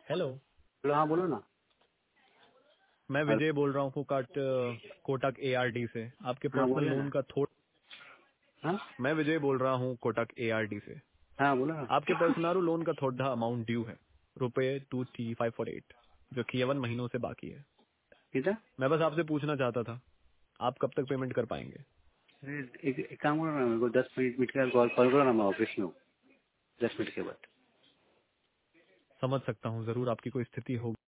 Hello. Hello, हाँ बोलो ना। मैं हेलो, विजय बोल रहा हूँ कोटक एआरडी से। आपके हाँ पर्सनल बोलिए ना। लोन का थोड़ा हाँ मैं विजय बोल रहा हूँ कोटक एआरडी से। हाँ बोलो ना। आपके पर्सनल लोन का थोड़ा अमाउंट ड्यू है, रुपए 23,548, जो कि 11 महीनों से बाकी है। किधर? मैं बस आपसे पूछना चाहता था, आप कब तक पेमेंट कर पाएंगे? अरे, एक काम करो ना, मेरे को 10 मिनट का कॉल कॉल करो ना, मैं ऑफिस में हूँ। 10 मिनट के बाद। समझ सकता हूँ, जरूर आपकी कोई स्थिति होगी।